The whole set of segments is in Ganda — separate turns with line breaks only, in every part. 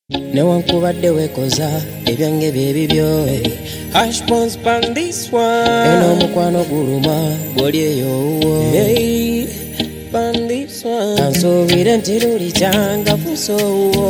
Newankubadde wekoza ebyange byebibyo Hash bones pan this one Eno mukwano guluma bwoli eyo Hey pan this one Kansubire nti luli kyanga fuso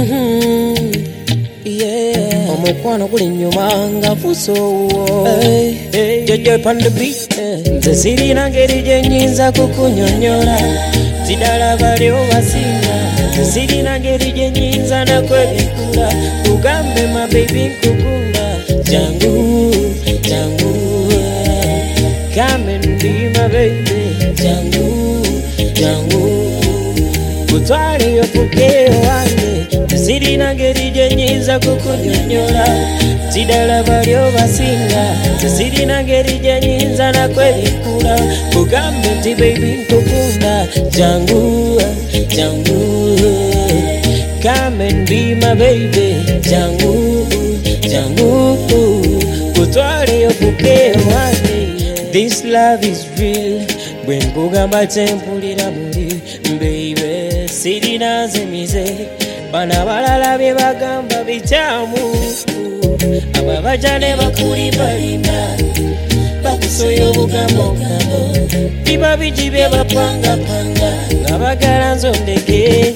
Yeah Omukwano guli nyuma nga fuso Hey Jojo pan the beat Nze sirina ngeri gye nnyinza kukunyonyola Tidala bali obasinga Sirina ngeri gye nnyinza nakwebikula Tugambe my baby nkukunda Jangu, jangu Come and be my baby Jangu, jangu Kutwali yofuke wange Sirina ngeri gye nnyinza kukunyonyola Tidala bali obasinga Sirina ngeri gye nnyinza nakwebikula Tugambe nti baby nkukunda Jangu, jangu Come and be my baby Jangu, jangu Kutwale yofuke wange This love is real Bwe nkugamba tempulira muli Baby sirina nzemize Bana balala bye bagamba bikyamu Ababaja ne bakuli balina Bakusoya obugambo Biba bigi bye bapangapanga Nga bagala nzondeke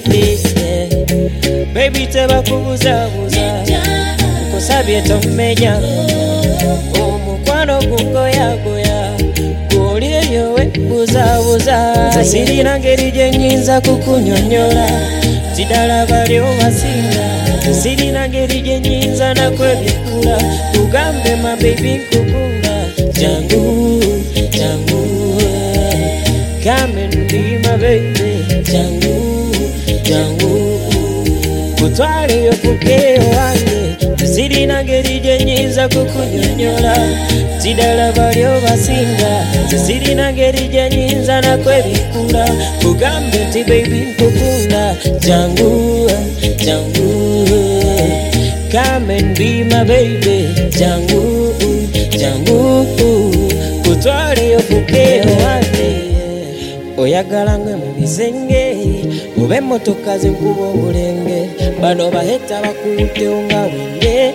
Baby tebakubuzabuza Nkosabye tomenya Omukwano gungoyagoya Goli eyo we buzabuza Nze sirina ngeri gye nnyinza kukunyonyola Tidala bali obasinga Sirina ngeri gye nnyinza nakwebikula Tugambe my baby nkukunda Jangu, jangu Come and be my baby Jangu, jangu Kutwale yofuke wange Sirina ngeri gye nnyinza kukunyonyola Tidala bali obasinga Sirina ngeri gye nnyinza nakwebikula Kugambe nti baby nkukunda Jangu, jangu Come and be my baby Jangu, jangu Kutwale yofuke wange Oyagala ngwe mu bizenge Ube motoka zenkuba obulenge Bano baheta bakuutewo nga wenge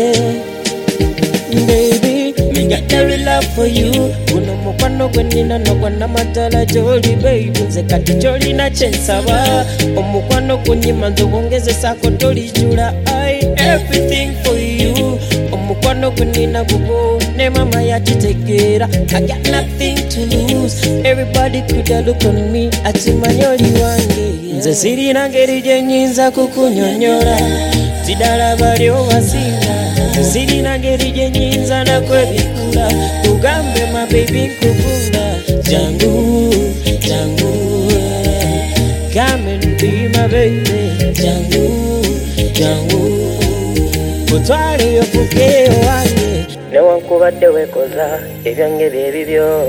Baby, me got the real love for you Guno mukwano gwe nina nogwana matala joli baby Nze kati kyolina kyensaba Omukwano gunyima nze wongezesako tolijula Everything for you Omukwano gwe nina gubo ne mama yakitegeera I got nothing to lose Everybody coulda look on me Akimanya oli wange Nze sirina ngeri gye nnyinza kukunyonyola Tidala bali obasinga Sirina ngeri gye nnyinza nakwebikula Tugambe my baby nkukunda Jangu, jangu Come and be my baby Jangu, jangu Kutwale yofuke wange Newankubadde wekoza ebyange byebibyo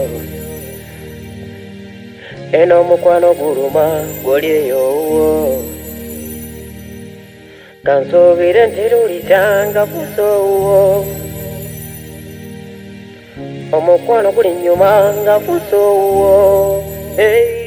Eno omukwano guluma goli eyo Kansubire nti luli kyanga fuso Omukwano guli nyuma nga fuso Hey